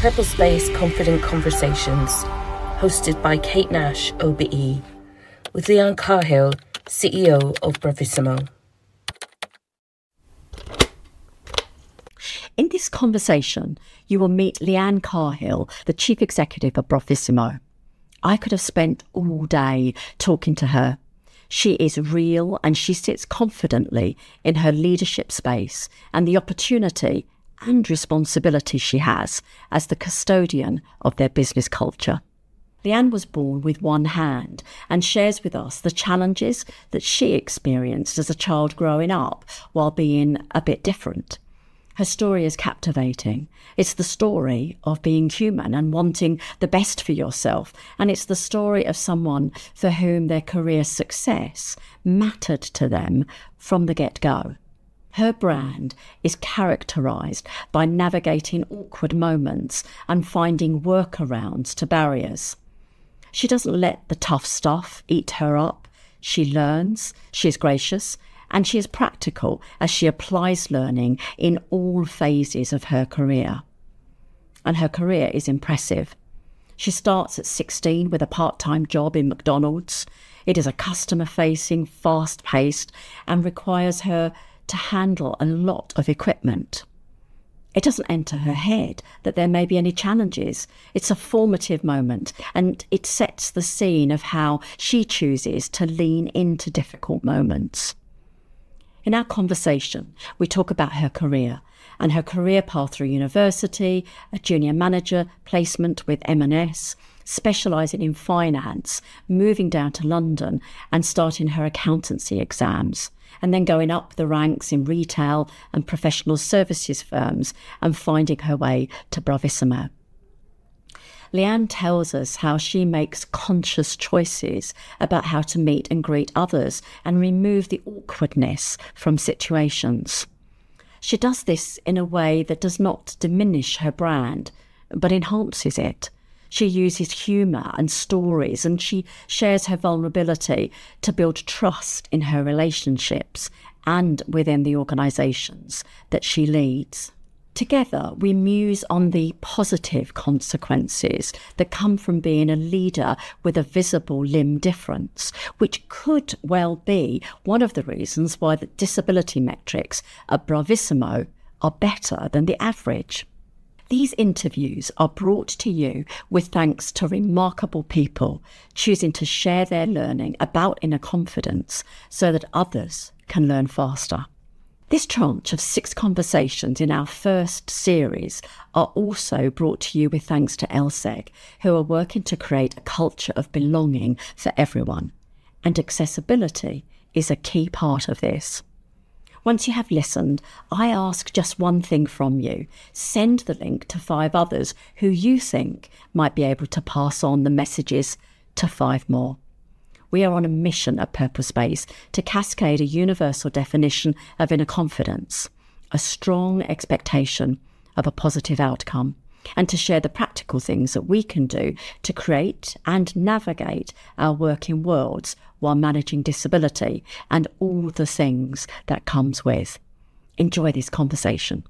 Purple Space Confident Conversations, hosted by Kate Nash, OBE, with Leanne Cahill, CEO of Bravissimo. In this conversation, you will meet Leanne Cahill, the Chief Executive of Bravissimo. I could have spent all day talking to her. She is real and she sits confidently in her leadership space and the opportunity and responsibility she has as the custodian of their business culture. Leanne was born with one hand and shares with us the challenges that she experienced as a child growing up while being a bit different. Her story is captivating. It's the story of being human and wanting the best for yourself. And it's the story of someone for whom their career success mattered to them from the get-go. Her brand is characterised by navigating awkward moments and finding workarounds to barriers. She doesn't let the tough stuff eat her up. She learns, she is gracious, and she is practical as she applies learning in all phases of her career. And her career is impressive. She starts at 16 with a part-time job in McDonald's. It is a customer-facing, fast-paced, and requires her to handle a lot of equipment. It doesn't enter her head that there may be any challenges. It's a formative moment, and it sets the scene of how she chooses to lean into difficult moments. In our conversation, we talk about her career and her career path through university, a junior manager placement with M&S, specialising in finance, moving down to London and starting her accountancy exams, and then going up the ranks in retail and professional services firms and finding her way to Bravissimo. Leanne tells us how she makes conscious choices about how to meet and greet others and remove the awkwardness from situations. She does this in a way that does not diminish her brand, but enhances it. She uses humour and stories, and she shares her vulnerability to build trust in her relationships and within the organisations that she leads. Together, we muse on the positive consequences that come from being a leader with a visible limb difference, which could well be one of the reasons why the disability metrics at Bravissimo are better than the average. These interviews are brought to you with thanks to remarkable people choosing to share their learning about inner confidence so that others can learn faster. This tranche of 6 conversations in our first series are also brought to you with thanks to LSEG, who are working to create a culture of belonging for everyone. And accessibility is a key part of this. Once you have listened, I ask just one thing from you. Send the link to 5 others who you think might be able to pass on the messages to 5 more. We are on a mission at Purple Space to cascade a universal definition of inner confidence, a strong expectation of a positive outcome, and to share the practical things that we can do to create and navigate our working worlds while managing disability and all the things that comes with. Enjoy this conversation.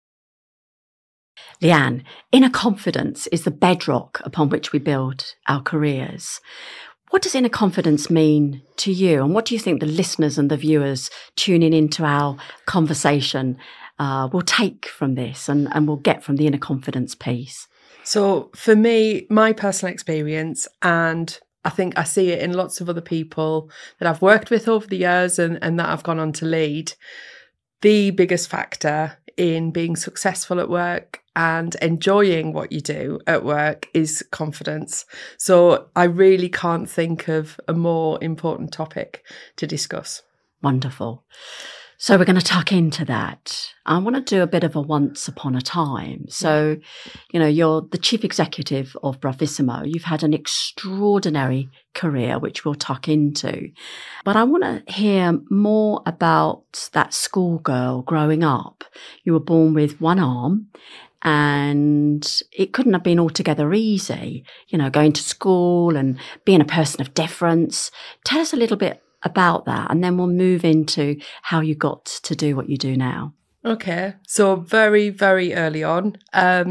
Leanne, inner confidence is the bedrock upon which we build our careers. What does inner confidence mean to you? And what do you think the listeners and the viewers tuning into our conversation will take from this and will get from the inner confidence piece? So for me, my personal experience, and I think I see it in lots of other people that I've worked with over the years and that I've gone on to lead, the biggest factor in being successful at work and enjoying what you do at work is confidence. So I really can't think of a more important topic to discuss. Wonderful. So we're going to tuck into that. I want to do a bit of a once upon a time. So, you're the chief executive of Bravissimo. You've had an extraordinary career, which we'll tuck into. But I want to hear more about that schoolgirl growing up. You were born with one arm, and it couldn't have been altogether easy, going to school and being a person of difference. Tell us a little bit about that, and then we'll move into how you got to do what you do now. Okay, so very, very early on,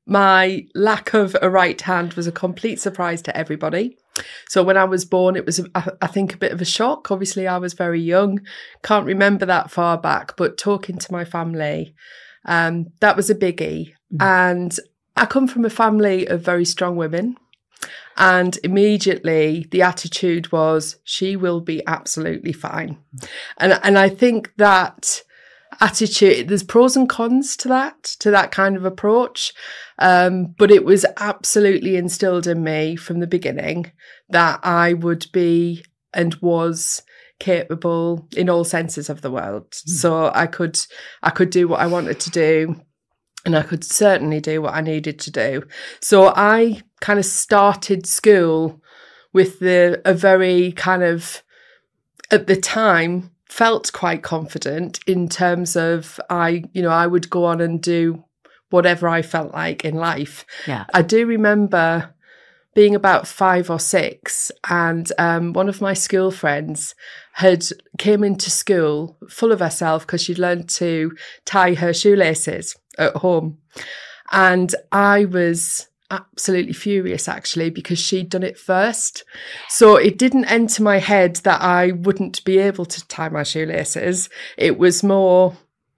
My lack of a right hand was a complete surprise to everybody. So when I was born, it was, I think, a bit of a shock. Obviously, I was very young, can't remember that far back, but talking to my family, that was a biggie. And I come from a family of very strong women. And immediately the attitude was, she will be absolutely fine. And I think that attitude, there's pros and cons to that kind of approach. But it was absolutely instilled in me from the beginning that I would be and was capable in all senses of the word. So I could do what I wanted to do, and I could certainly do what I needed to do. So I kind of started school with a very kind of, at the time, felt quite confident in terms of I would go on and do whatever I felt like in life. Yeah. I do remember being about 5 or 6, and one of my school friends came into school full of herself because she'd learned to tie her shoelaces at home. And I was absolutely furious, actually, because she'd done it first. So it didn't enter my head that I wouldn't be able to tie my shoelaces. It was more,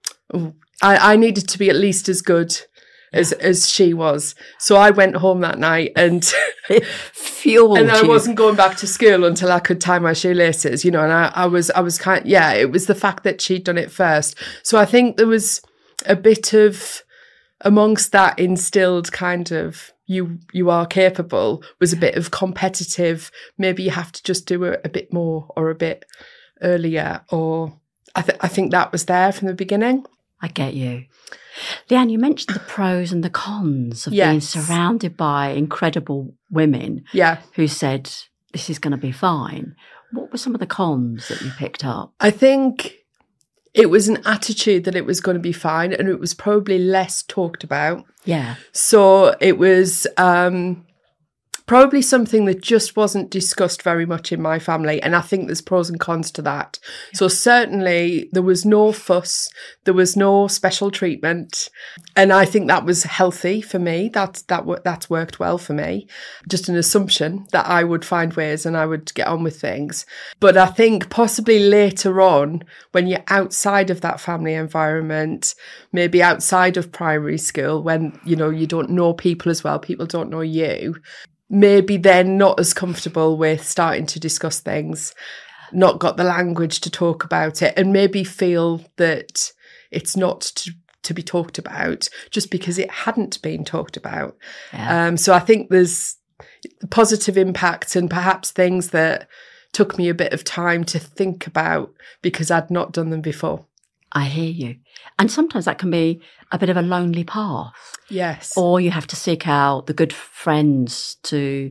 I needed to be at least as good as she was. So I went home that night and fueled and I you. wasn't going back to school until I could tie my shoelaces, and I was kind of, it was the fact that she'd done it first. So I think there was a bit of, amongst that instilled kind of, you are capable, was a bit of competitive, maybe you have to just do a bit more or a bit earlier, or I think that was there from the beginning. I get you. Leanne, you mentioned the pros and the cons of being surrounded by incredible women who said, this is going to be fine. What were some of the cons that you picked up? I think it was an attitude that it was going to be fine, and it was probably less talked about. Yeah. So it was probably something that just wasn't discussed very much in my family. And I think there's pros and cons to that. Yeah. So certainly there was no fuss. There was no special treatment. And I think that was healthy for me. That's worked well for me. Just an assumption that I would find ways and I would get on with things. But I think possibly later on, when you're outside of that family environment, maybe outside of primary school, when, you don't know people as well, people don't know you, maybe they're not as comfortable with starting to discuss things, not got the language to talk about it, and maybe feel that it's not to be talked about just because it hadn't been talked about. Yeah. So I think there's positive impacts and perhaps things that took me a bit of time to think about because I'd not done them before. I hear you. And sometimes that can be a bit of a lonely path. Yes. Or you have to seek out the good friends to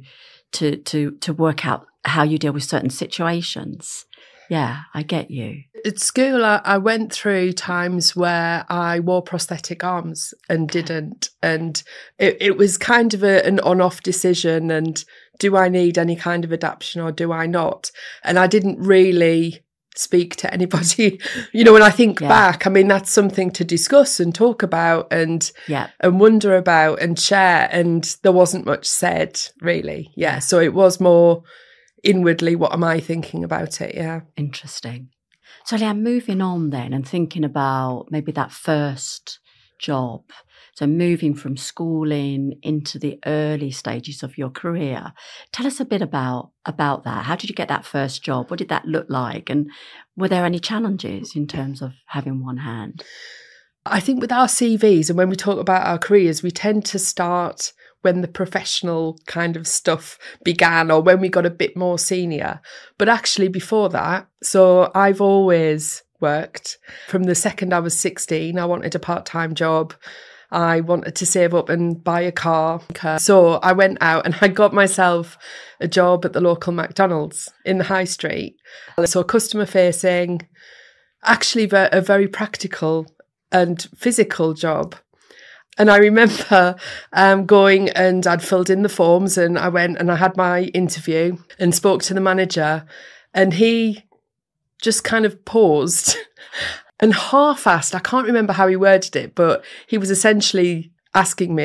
work out how you deal with certain situations. Yeah, I get you. At school, I went through times where I wore prosthetic arms and didn't. And it was kind of an on-off decision. And do I need any kind of adaptation or do I not? And I didn't really speak to anybody, when I think back, I mean, that's something to discuss and talk about and wonder about and share. And there wasn't much said, really. Yeah. So it was more inwardly, what am I thinking about it? Yeah. Interesting. So Leanne, moving on then and thinking about maybe that first job. So moving from schooling into the early stages of your career. Tell us a bit about that. How did you get that first job? What did that look like? And were there any challenges in terms of having one hand? I think with our CVs and when we talk about our careers, we tend to start when the professional kind of stuff began or when we got a bit more senior. But actually before that, so I've always worked. From the second I was 16, I wanted a part-time job. I wanted to save up and buy a car. So I went out and I got myself a job at the local McDonald's in the high street. So customer facing, actually a very practical and physical job. And I remember going and I'd filled in the forms and I went and I had my interview and spoke to the manager and he just kind of paused and half-assed, I can't remember how he worded it, but he was essentially asking me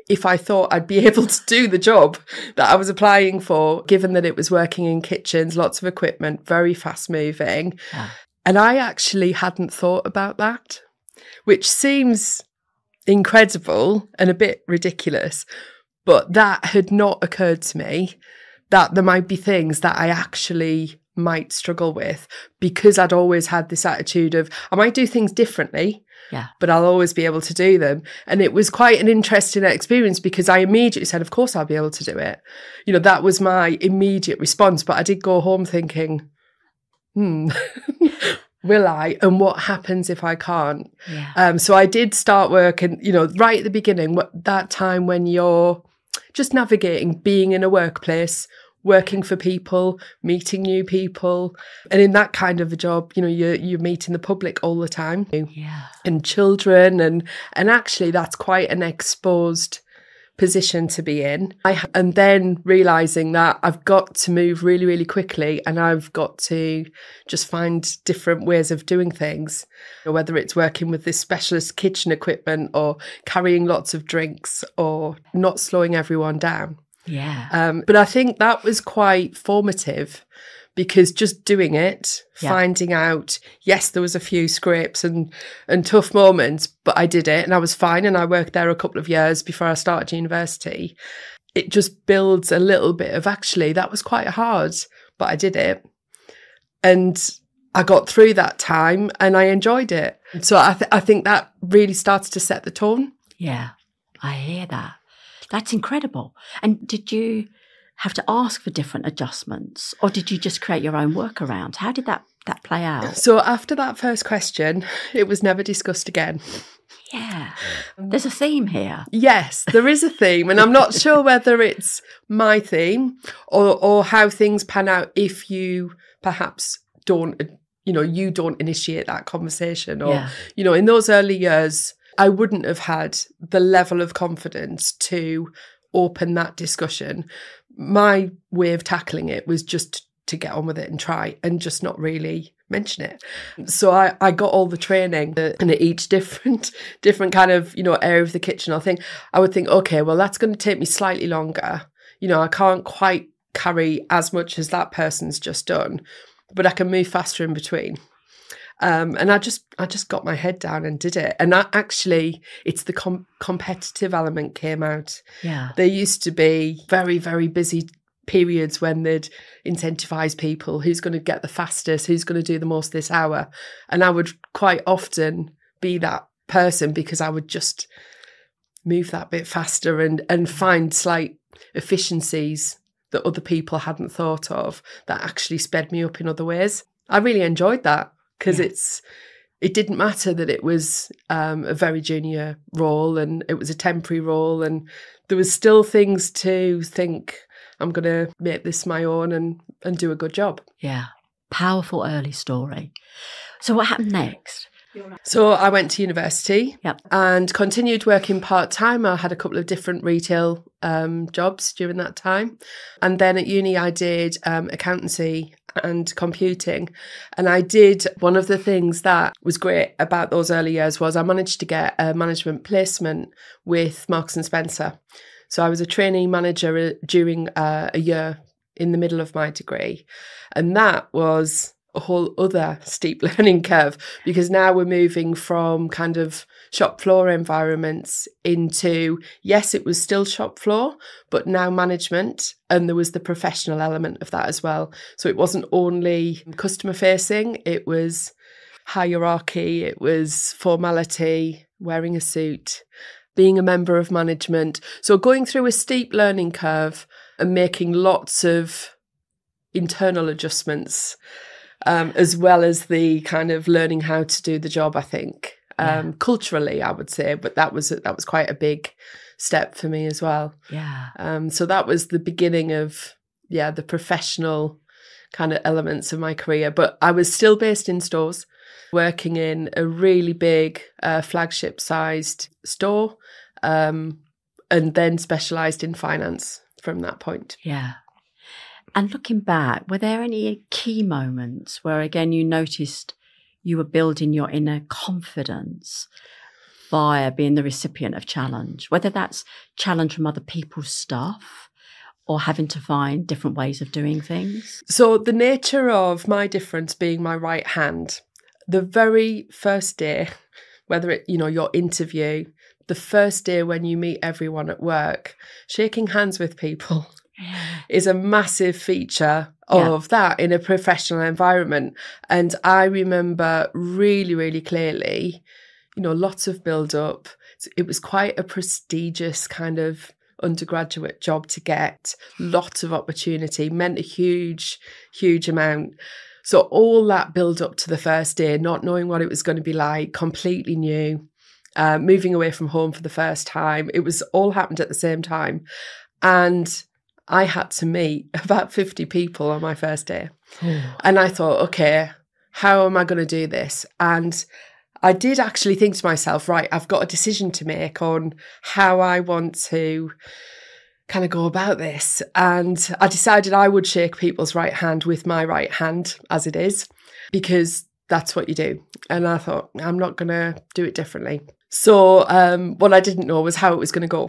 if I thought I'd be able to do the job that I was applying for, given that it was working in kitchens, lots of equipment, very fast moving. Yeah. And I actually hadn't thought about that, which seems incredible and a bit ridiculous, but that had not occurred to me, that there might be things that I actually might struggle with, because I'd always had this attitude of I might do things differently, but I'll always be able to do them. And it was quite an interesting experience, because I immediately said, of course I'll be able to do it. You know, that was my immediate response. But I did go home thinking, will I? And what happens if I can't? Yeah. So I did start work, and, you know, right at the beginning, that time when you're just navigating, being in a workplace, working for people, meeting new people. And in that kind of a job, you know, you're meeting the public all the time, and children. And actually that's quite an exposed position to be in. And then realising that I've got to move really, really quickly, and I've got to just find different ways of doing things, whether it's working with this specialist kitchen equipment or carrying lots of drinks or not slowing everyone down. Yeah. But I think that was quite formative, because just doing it, finding out, yes, there was a few scrapes and tough moments, but I did it and I was fine. And I worked there a couple of years before I started university. It just builds a little bit of, actually, that was quite hard, but I did it. And I got through that time and I enjoyed it. So I think that really started to set the tone. Yeah, I hear that. That's incredible. And did you have to ask for different adjustments, or did you just create your own workaround? How did that play out? So after that first question, it was never discussed again. Yeah. There's a theme here. Yes, there is a theme. And I'm not sure whether it's my theme or how things pan out if you perhaps don't, you don't initiate that conversation. Or, in those early years, I wouldn't have had the level of confidence to open that discussion. My way of tackling it was just to get on with it and try, and just not really mention it. So I got all the training, and at each different kind of, area of the kitchen, I would think, okay, well, that's going to take me slightly longer. I can't quite carry as much as that person's just done, but I can move faster in between. And I just got my head down and did it. And it's the competitive element came out. Yeah. There used to be very, very busy periods when they'd incentivize people, who's going to get the fastest, who's going to do the most this hour. And I would quite often be that person, because I would just move that bit faster and find slight efficiencies that other people hadn't thought of that actually sped me up in other ways. I really enjoyed that. Because it didn't matter that it was a very junior role, and it was a temporary role, and there was still things to think, I'm going to make this my own and do a good job. Yeah. Powerful early story. So what happened next? So I went to university and continued working part-time. I had a couple of different retail jobs during that time. And then at uni, I did accountancy and computing. And I did, one of the things that was great about those early years was I managed to get a management placement with Marks and Spencer. So I was a trainee manager during a year in the middle of my degree. And that was a whole other steep learning curve, because now we're moving from kind of shop floor environments into, yes, it was still shop floor, but now management, and there was the professional element of that as well. So it wasn't only customer facing, it was hierarchy, it was formality, wearing a suit, being a member of management. So going through a steep learning curve and making lots of internal adjustments, as well as the kind of learning how to do the job, I think. Culturally, I would say, but that was quite a big step for me as well. Yeah. So that was the beginning of, the professional kind of elements of my career. But I was still based in stores, working in a really big flagship-sized store, and then specialised in finance from that point. Yeah. And looking back, were there any key moments where, again, you noticed you were building your inner confidence? via being the recipient of challenge, whether that's challenge from other people's stuff or having to find different ways of doing things? So the nature of my difference being my right hand, the very first day, whether it, your interview, the first day when you meet everyone at work, shaking hands with people is a massive feature of that in a professional environment. And I remember really, really clearly, lots of build up. It was quite a prestigious kind of undergraduate job to get, lots of opportunity, meant a huge, huge amount. So all that build up to the first day, not knowing what it was going to be like, completely new, moving away from home for the first time. It was all happened at the same time. And I had to meet about 50 people on my first day. And I thought, okay, how am I going to do this? And I did actually think to myself, right, I've got a decision to make on how I want to kind of go about this. And I decided I would shake people's right hand with my right hand as it is, because that's what you do. And I thought, I'm not going to do it differently. So what I didn't know was how it was going to go.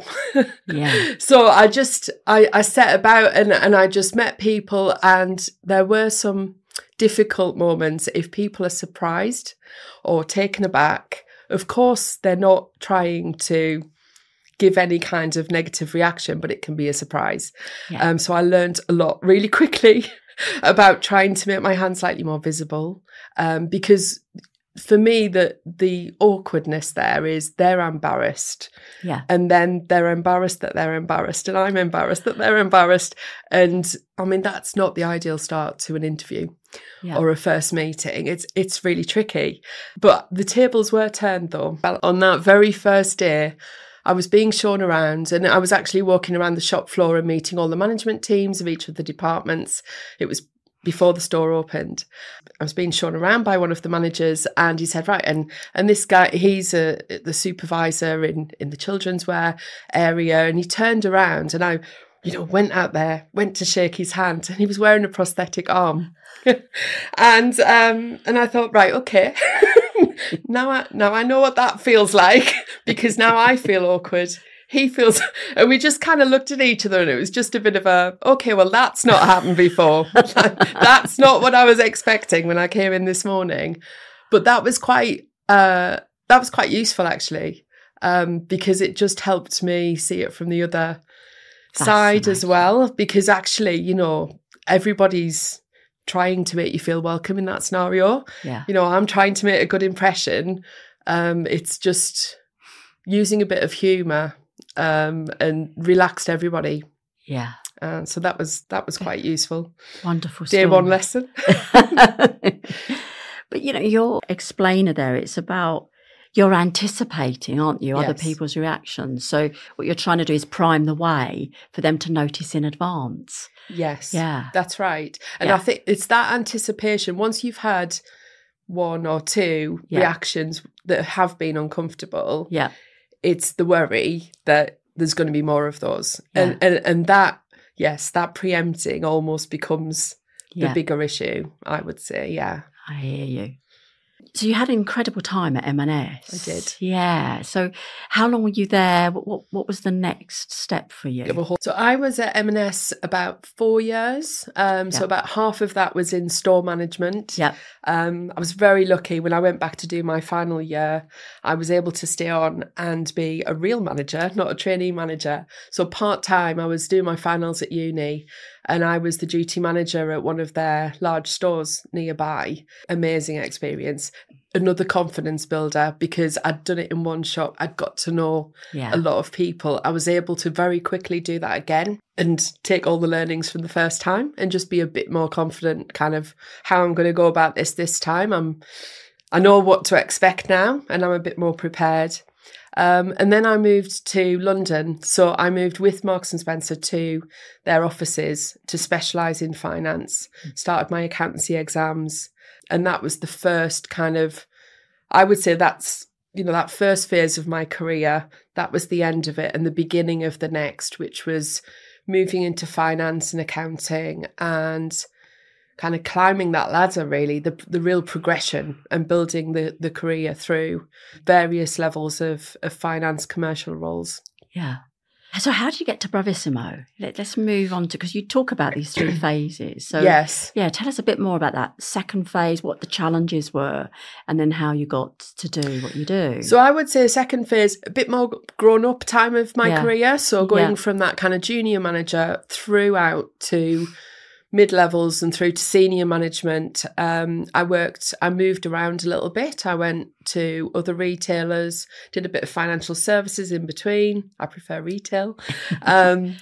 So I set about and I just met people, and there were some difficult moments. If people are surprised or taken aback, of course, they're not trying to give any kind of negative reaction, but it can be a surprise. So I learned a lot really quickly about trying to make my hand slightly more visible, because for me, the awkwardness there is they're embarrassed. And then they're embarrassed that they're embarrassed, and I'm embarrassed that they're embarrassed. And I mean, that's not the ideal start to an interview or a first meeting. It's really tricky. But the tables were turned, though. On that very first day, I was being shown around, and I was actually walking around the shop floor and meeting all the management teams of each of the departments. It was before the store opened. I was being shown around by one of the managers, and he said, right, and this guy, he's the supervisor in the children's wear area. And he turned around, and I, went out there, went to shake his hand, and he was wearing a prosthetic arm. and I thought, right, okay. Now I know what that feels like, because now I feel awkward. He feels, and we just kind of looked at each other, and it was just a bit of a, okay, well, that's not happened before. That's not what I was expecting when I came in this morning. But that was quite useful, actually, because it just helped me see it from the other side as well. Because actually, everybody's trying to make you feel welcome in that scenario. I'm trying to make a good impression. It's just using a bit of humour and relaxed everybody. So that was quite useful. Wonderful Day story. one lesson. But your explainer there, it's about you're anticipating, aren't you, other people's reactions. So what you're trying to do is prime the way for them to notice in advance. That's right. And I think it's that anticipation. Once you've had one or two reactions that have been uncomfortable, it's the worry that there's going to be more of those. And that, that preempting almost becomes the bigger issue, I would say. I hear you. So you had an incredible time at M&S. I did. Yeah. So how long were you there? What was the next step for you? So I was at M&S about 4 years. So about half of that was in store management. I was very lucky when I went back to do my final year. I was able to stay on and be a real manager, not a trainee manager. So part-time, I was doing my finals at uni, and I was the duty manager at one of their large stores nearby. Amazing experience. Another confidence builder, because I'd done it in one shop. I'd got to know a lot of people. I was able to very quickly do that again and take all the learnings from the first time and just be a bit more confident kind of how I'm going to go about this time. I know what to expect now, and I'm a bit more prepared. And then I moved to London. So I moved with Marks and Spencer to their offices to specialise in finance, started my accountancy exams. And that was the first kind of, I would say that's, that first phase of my career, that was the end of it and the beginning of the next, which was moving into finance and accounting. And kind of climbing that ladder, really, the real progression and building the career through various levels of finance commercial roles. Yeah. So how did you get to Bravissimo? Let's move on to, because you talk about these 3 phases. So yes. Yeah, tell us a bit more about that second phase, what the challenges were, and then how you got to do what you do. So I would say second phase, a bit more grown up time of my career. So going from that kind of junior manager throughout to mid-levels and through to senior management. I moved around a little bit. I went to other retailers, did a bit of financial services in between. I prefer retail. And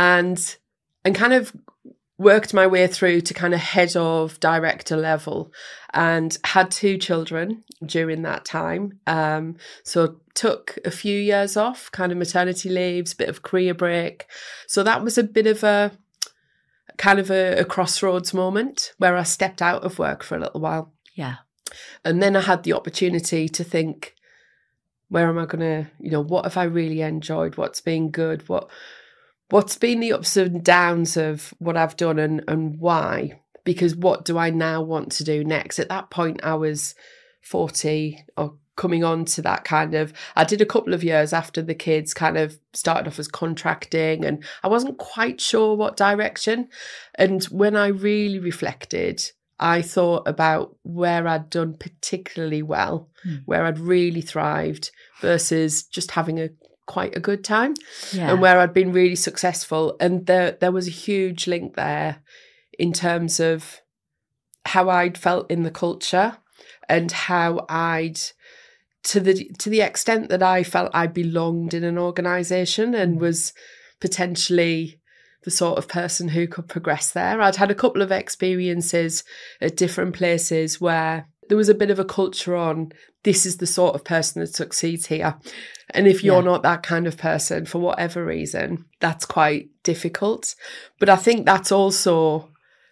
kind of worked my way through to kind of head of director level, and had 2 children during that time. So took a few years off, kind of maternity leaves, bit of career break. So that was a bit of a crossroads moment where I stepped out of work for a little while. Yeah. And then I had the opportunity to think, where am I going to, what have I really enjoyed? What's been good? What's been the ups and downs of what I've done and why? Because what do I now want to do next? At that point, I was 40 or coming on to that kind of, I did a couple of years after the kids kind of started off as contracting, and I wasn't quite sure what direction. And when I really reflected, I thought about where I'd done particularly well, where I'd really thrived versus just having quite a good time, and where I'd been really successful. And there was a huge link there in terms of how I'd felt in the culture and how to the extent that I felt I belonged in an organisation and was potentially the sort of person who could progress there. I'd had a couple of experiences at different places where there was a bit of a culture on, this is the sort of person that succeeds here. And if you're not that kind of person, for whatever reason, that's quite difficult. But I think that's also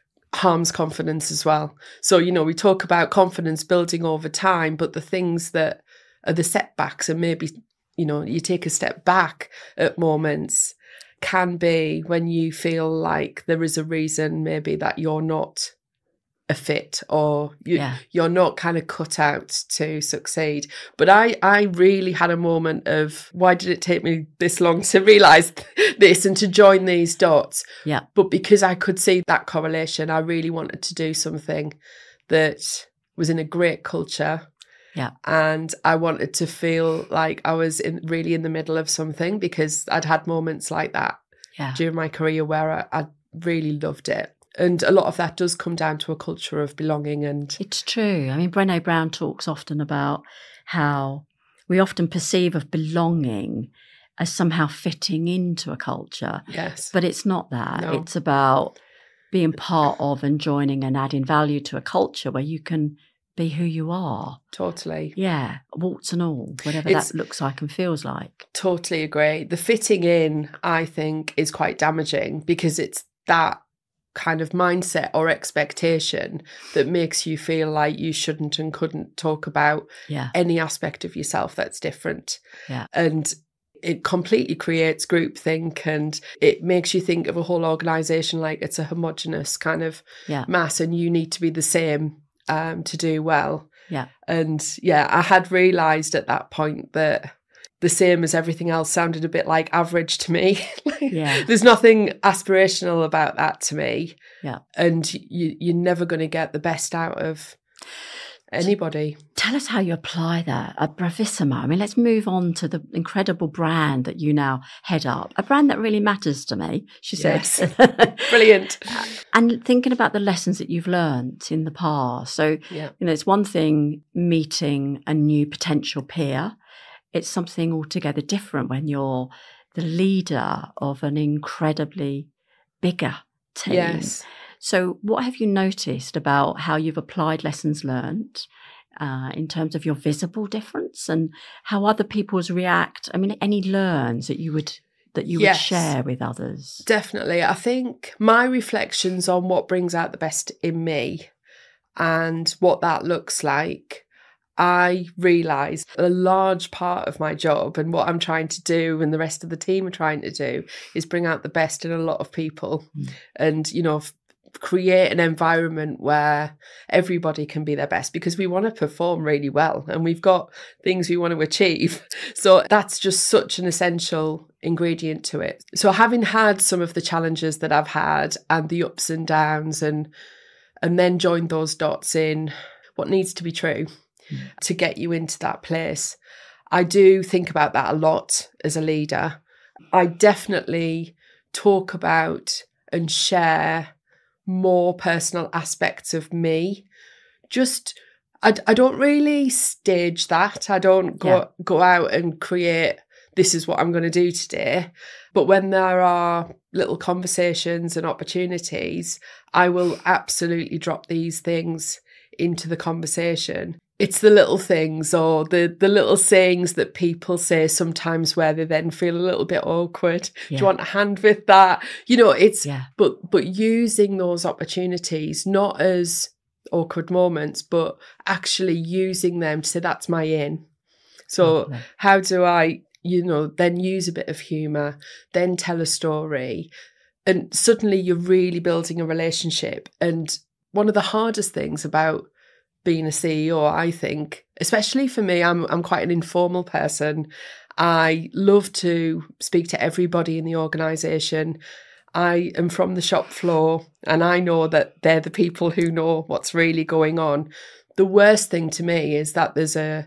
harms confidence as well. So, we talk about confidence building over time, but the things that are the setbacks, and maybe, you take a step back at moments, can be when you feel like there is a reason maybe that you're not a fit, or you're not kind of cut out to succeed. But I really had a moment of, why did it take me this long to realise this and to join these dots? Yeah. But because I could see that correlation, I really wanted to do something that was in a great culture. Yeah. And I wanted to feel like I was really in the middle of something, because I'd had moments like that during my career where I really loved it. And a lot of that does come down to a culture of belonging. And it's true. I mean, Brené Brown talks often about how we often perceive of belonging as somehow fitting into a culture. Yes. But it's not that. No. It's about being part of and joining and adding value to a culture where you can be who you are. Totally. Yeah, warts and all, whatever that looks like and feels like. Totally agree. The fitting in, I think, is quite damaging, because it's that kind of mindset or expectation that makes you feel like you shouldn't and couldn't talk about any aspect of yourself that's different. Yeah. And it completely creates groupthink, and it makes you think of a whole organisation like it's a homogenous kind of mass, and you need to be the same to do well. Yeah. And I had realised at that point that the same as everything else sounded a bit like average to me. There's nothing aspirational about that to me. Yeah. And you're never going to get the best out of anybody. Tell us how you apply that at Bravissimo. I mean, let's move on to the incredible brand that you now head up, a brand that really matters to me, she said. Brilliant. And thinking about the lessons that you've learned in the past. So, it's one thing meeting a new potential peer. It's something altogether different when you're the leader of an incredibly bigger team. Yes. So what have you noticed about how you've applied lessons learned in terms of your visible difference, and how other people's react? I mean, any learns that you would share with others? Definitely. I think my reflections on what brings out the best in me and what that looks like, I realised a large part of my job and what I'm trying to do and the rest of the team are trying to do is bring out the best in a lot of people. And, create an environment where everybody can be their best, because we want to perform really well and we've got things we want to achieve. So that's just such an essential ingredient to it. So having had some of the challenges that I've had and the ups and downs, and then joined those dots in what needs to be true to get you into that place, I do think about that a lot as a leader. I definitely talk about and share more personal aspects of me. Just, I don't really stage that. I don't go out and create, this is what I'm going to do today. But when there are little conversations and opportunities, I will absolutely drop these things into the conversation. It's the little things, or the little sayings that people say sometimes where they then feel a little bit awkward. Do you want a hand with that? You know, it's, but using those opportunities, not as awkward moments, but actually using them to say, that's my in. So how do I, then use a bit of humour, then tell a story, and suddenly you're really building a relationship. And one of the hardest things about being a CEO, I think, especially for me, I'm quite an informal person. I love to speak to everybody in the organisation. I am from the shop floor, and I know that they're the people who know what's really going on. The worst thing to me is that there's a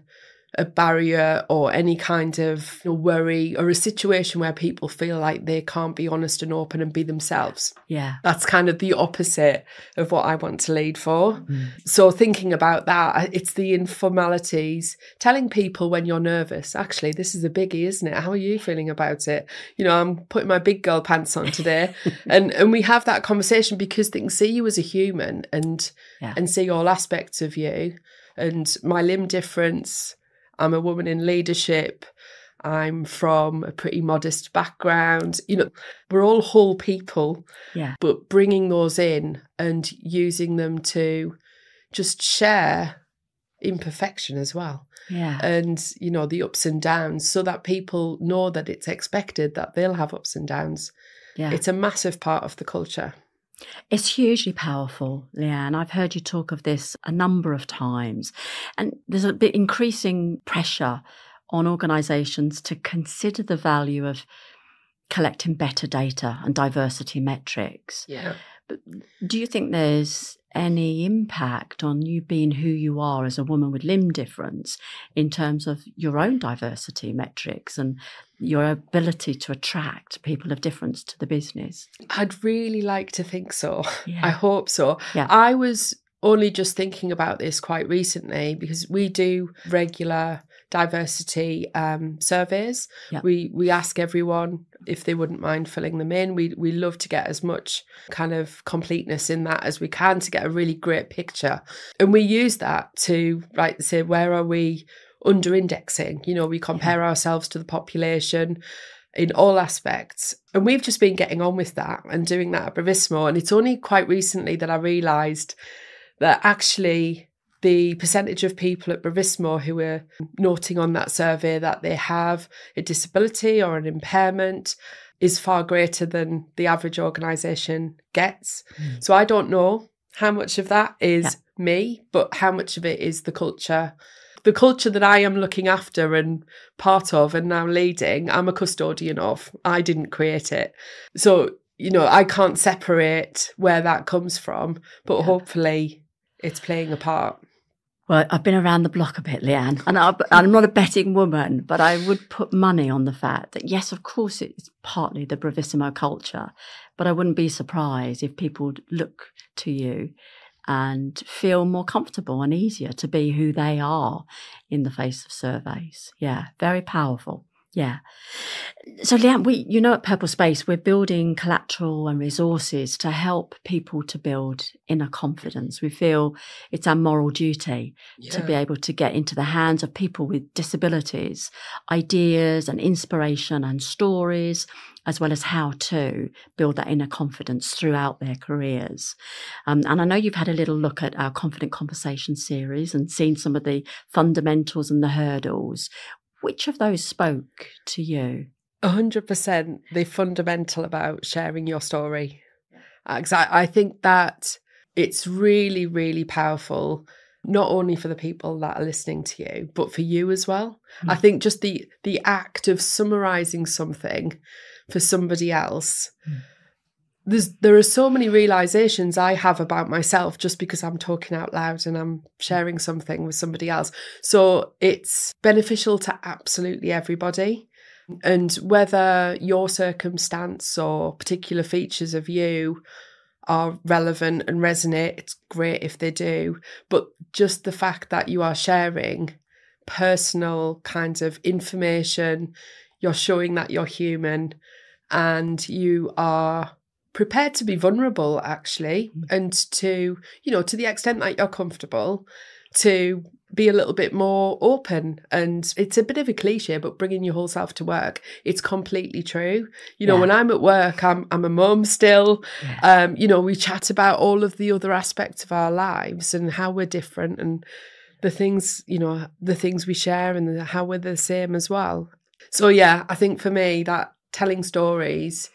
barrier or any kind of worry or a situation where people feel like they can't be honest and open and be themselves. Yeah. That's kind of the opposite of what I want to lead for. So thinking about that, it's the informalities, telling people when you're nervous, actually, this is a biggie, isn't it? How are you feeling about it? I'm putting my big girl pants on today. and we have that conversation because they can see you as a human and see all aspects of you. And my limb difference, I'm a woman in leadership. I'm from a pretty modest background. We're all whole people, but bringing those in and using them to just share imperfection as well. Yeah. And, the ups and downs, so that people know that it's expected that they'll have ups and downs. Yeah. It's a massive part of the culture. It's hugely powerful, Leanne. I've heard you talk of this a number of times. And there's a bit increasing pressure on organisations to consider the value of collecting better data and diversity metrics. Yeah. But do you think there's any impact on you being who you are as a woman with limb difference in terms of your own diversity metrics and your ability to attract people of difference to the business? I'd really like to think so. Yeah. I hope so. Yeah. I was only just thinking about this quite recently because we do regular diversity surveys. Yeah. We ask everyone if they wouldn't mind filling them in. We love to get as much kind of completeness in that as we can to get a really great picture. And we use that to say, where are we under indexing? We compare ourselves to the population in all aspects. And we've just been getting on with that and doing that at Bravissimo. And it's only quite recently that I realised that actually the percentage of people at Bravissimo who are noting on that survey that they have a disability or an impairment is far greater than the average organisation gets. So I don't know how much of that is me, but how much of it is the culture. The culture that I am looking after and part of and now leading, I'm a custodian of. I didn't create it. So, I can't separate where that comes from, but hopefully it's playing a part. Well, I've been around the block a bit, Leanne, and I'm not a betting woman, but I would put money on the fact that, yes, of course, it's partly the Bravissimo culture, but I wouldn't be surprised if people would look to you and feel more comfortable and easier to be who they are in the face of surveys. Yeah, very powerful. Yeah. So, Leanne, at Purple Space, we're building collateral and resources to help people to build inner confidence. We feel it's our moral duty to be able to get into the hands of people with disabilities, ideas and inspiration and stories, as well as how to build that inner confidence throughout their careers. And I know you've had a little look at our Confident Conversation series and seen some of the fundamentals and the hurdles. Which of those spoke to you? 100% the fundamental about sharing your story. Because I think that it's really, really powerful, not only for the people that are listening to you, but for you as well. I think just the act of summarising something for somebody else, there are so many realizations I have about myself just because I'm talking out loud and I'm sharing something with somebody else. So it's beneficial to absolutely everybody. And whether your circumstance or particular features of you are relevant and resonate, it's great if they do. But just the fact that you are sharing personal kinds of information, you're showing that you're human and you are prepared to be vulnerable, actually, and to, to the extent that you're comfortable, to be a little bit more open. And it's a bit of a cliche, but bringing your whole self to work, it's completely true. When I'm at work, I'm a mum still. Yeah. We chat about all of the other aspects of our lives and how we're different and the things we share and how we're the same as well. So yeah, I think for me that telling stories,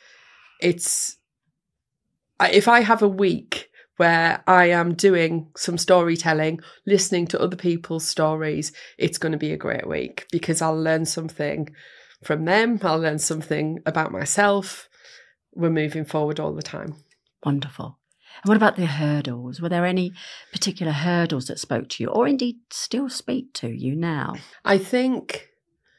if I have a week where I am doing some storytelling, listening to other people's stories, it's going to be a great week because I'll learn something from them. I'll learn something about myself. We're moving forward all the time. Wonderful. And what about the hurdles? Were there any particular hurdles that spoke to you or indeed still speak to you now? I think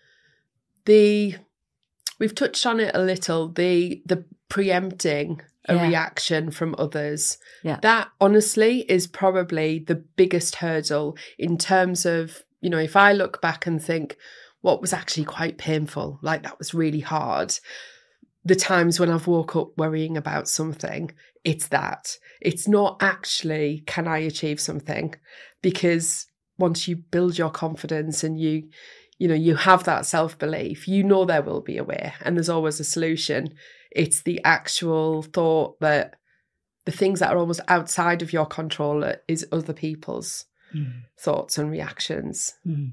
we've touched on it a little, the preempting a reaction from others. Yeah. That honestly is probably the biggest hurdle in terms of, if I look back and think what was actually quite painful, like that was really hard. The times when I've woke up worrying about something, it's that. It's not actually, can I achieve something? Because once you build your confidence and you have that self-belief, there will be a way and there's always a solution. It's the actual thought that the things that are almost outside of your control is other people's thoughts and reactions.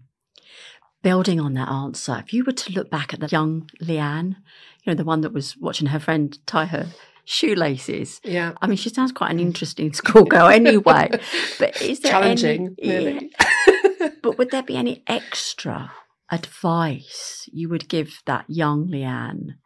Building on that answer, if you were to look back at the young Leanne, the one that was watching her friend tie her shoelaces. Yeah. I mean, she sounds quite an interesting schoolgirl anyway. But is there challenging, really? But would there be any extra advice you would give that young Leanne?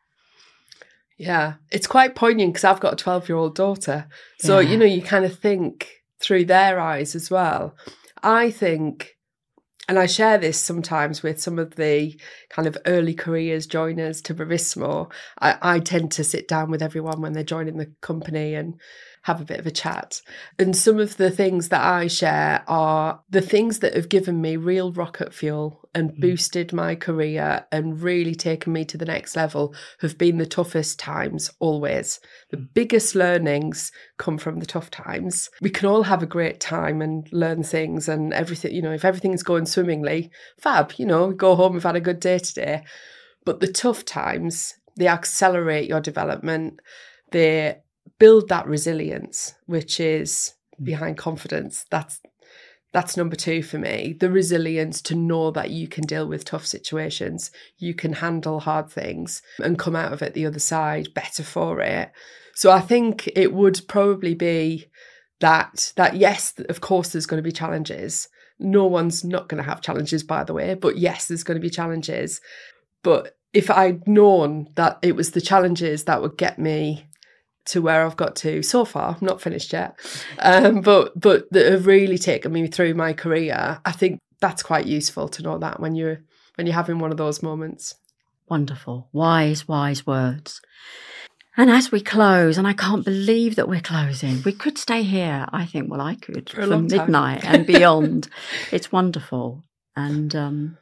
Yeah, it's quite poignant because I've got a 12-year-old daughter. So, you kind of think through their eyes as well. I think, and I share this sometimes with some of the kind of early careers joiners to Bravissimo, I tend to sit down with everyone when they're joining the company and have a bit of a chat. And some of the things that I share are the things that have given me real rocket fuel and boosted my career and really taken me to the next level have been the toughest times always. The biggest learnings come from the tough times. We can all have a great time and learn things and everything, if everything's going swimmingly, fab, go home, we've had a good day today. But the tough times, they accelerate your development. They build that resilience, which is behind confidence. That's number 2 for me. The resilience to know that you can deal with tough situations, you can handle hard things and come out of it the other side better for it. So I think it would probably be that yes, of course, there's going to be challenges. No one's not going to have challenges, by the way, but yes, there's going to be challenges. But if I'd known that it was the challenges that would get me to where I've got to so far, I'm not finished yet, but that have really taken me through my career, I think that's quite useful to know that when you're having one of those moments. Wonderful. Wise words. And as we close, and I can't believe that we're closing, we could stay here, I think, well, I could, for midnight and beyond. It's wonderful. And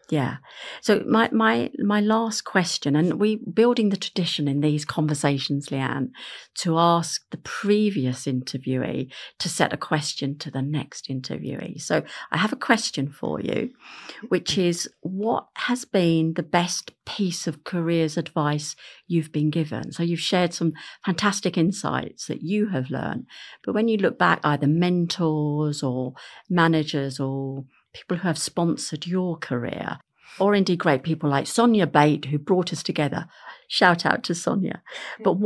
so my last question, and we building the tradition in these conversations, Leanne, to ask the previous interviewee to set a question to the next interviewee. So I have a question for you, which is, what has been the best piece of careers advice you've been given? So you've shared some fantastic insights that you have learned, but when you look back, either mentors or managers or people who have sponsored your career, or indeed great people like Sonia Bate, who brought us together. Shout out to Sonia. But what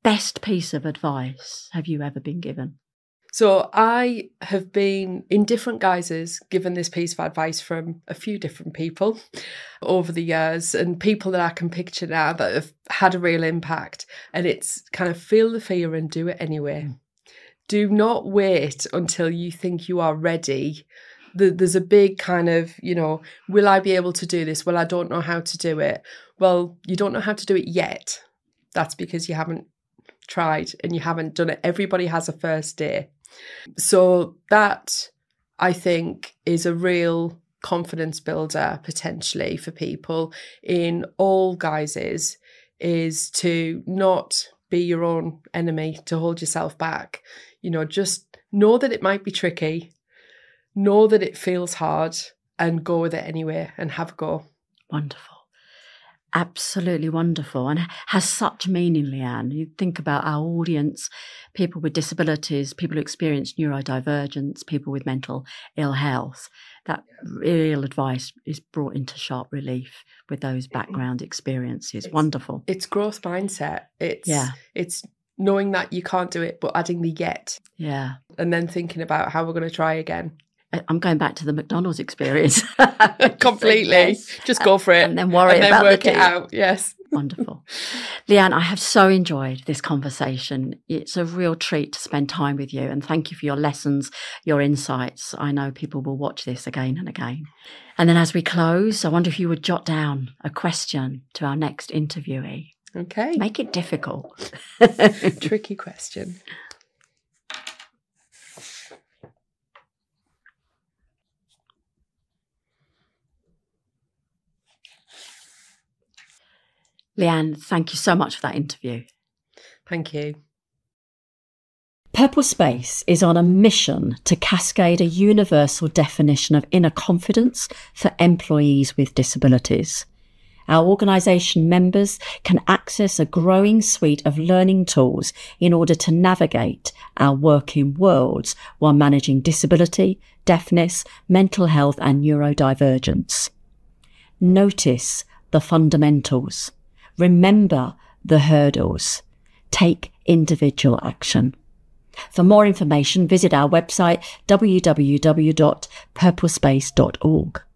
best piece of advice have you ever been given? So I have been, in different guises, given this piece of advice from a few different people over the years, and people that I can picture now that have had a real impact. And it's kind of feel the fear and do it anyway. Do not wait until you think you are ready. There's a big kind of, will I be able to do this? Well, I don't know how to do it. Well, you don't know how to do it yet. That's because you haven't tried and you haven't done it. Everybody has a first day. So that, I think, is a real confidence builder potentially for people in all guises, is to not be your own enemy, to hold yourself back. Just know that it might be tricky, know that it feels hard, and go with it anyway and have a go. Wonderful. Absolutely wonderful, and has such meaning, Leanne. You think about our audience, people with disabilities, people who experience neurodivergence, people with mental ill health. That real advice is brought into sharp relief with those background experiences. Wonderful. It's growth mindset. It's knowing that you can't do it, but adding the yet. Yeah. And then thinking about how we're going to try again. I'm going back to the McDonald's experience. Completely. Yes. Just go for it. And then worry and then about work the it out. Yes. Wonderful. Leanne, I have so enjoyed this conversation. It's a real treat to spend time with you, and thank you for your lessons, your insights. I know people will watch this again and again. And then as we close, I wonder if you would jot down a question to our next interviewee. Okay. Make it difficult. Tricky question. Leanne, thank you so much for that interview. Thank you. Purple Space is on a mission to cascade a universal definition of inner confidence for employees with disabilities. Our organisation members can access a growing suite of learning tools in order to navigate our working worlds while managing disability, deafness, mental health and neurodivergence. Notice the fundamentals. Remember the hurdles. Take individual action. For more information, visit our website www.purplespace.org.